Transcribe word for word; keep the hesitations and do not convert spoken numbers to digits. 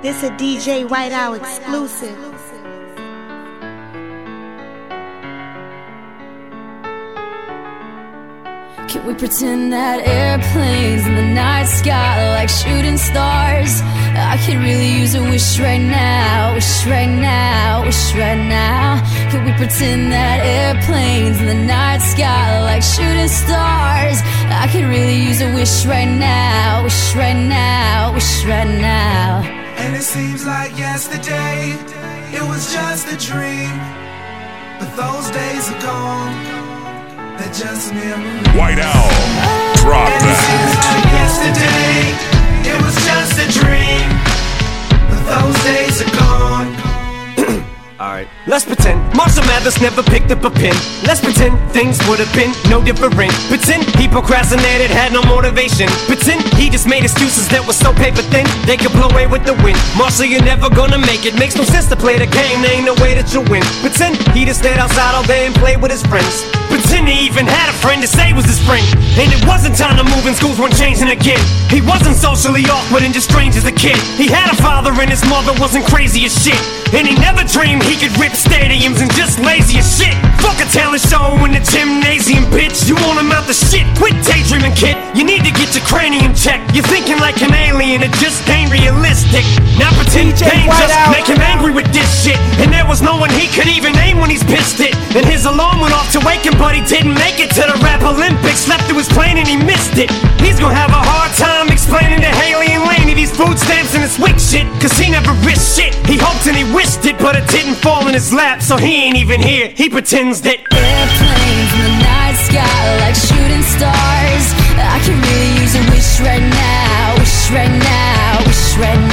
This a D J Whiteout exclusive. Can we pretend that airplanes in the night sky are like shooting stars? I could really use a wish right now, wish right now, wish right now. Can we pretend that airplanes in the night sky are like shooting stars? I could really use a wish right now, wish right now, wish right now. And it seems like yesterday, it was just a dream, but those days are gone. They're just memories. Whiteout, drop and it seems like yesterday, it was just a dream, but those days are gone. Alright, let's pretend Marshall Mathers never picked up a pen. Let's pretend things would have been no different. Pretend he procrastinated, had no motivation. Pretend he just made excuses that were so paper thin they could blow away with the wind. Marshall, you're never gonna make it. Makes no sense to play the game, there ain't no way that you'll win. Pretend he just stayed outside all day and played with his friends. Pretend he even had a friend to say was his friend. And it wasn't time to move and schools weren't changing again. He wasn't socially awkward and just strange as a kid. He had a father and his mother wasn't crazy as shit. And he never dreamed he could rip stadiums and just lazy as shit. Fuck a talent show in the gymnasium, bitch. You want him out the shit, quit daydreaming, kid. You need to get your cranium checked. You're thinking like an alien, it just ain't realistic. Now pretend pain just make him angry with this shit. And there was no one he could even name when he's pissed it. And his alarm went off to wake him, but he didn't make it to the rap Olympics. Slept through his plane and he missed it. He's gonna have a hard time explaining to Haley and Laney these food stamps and this wick shit, cause he never risked shit. He hoped and he wished it, but it didn't fall in his lap, so he ain't even here. He pretends that airplanes in the night sky like shooting stars. I can really use a wish right now, wish right now, wish right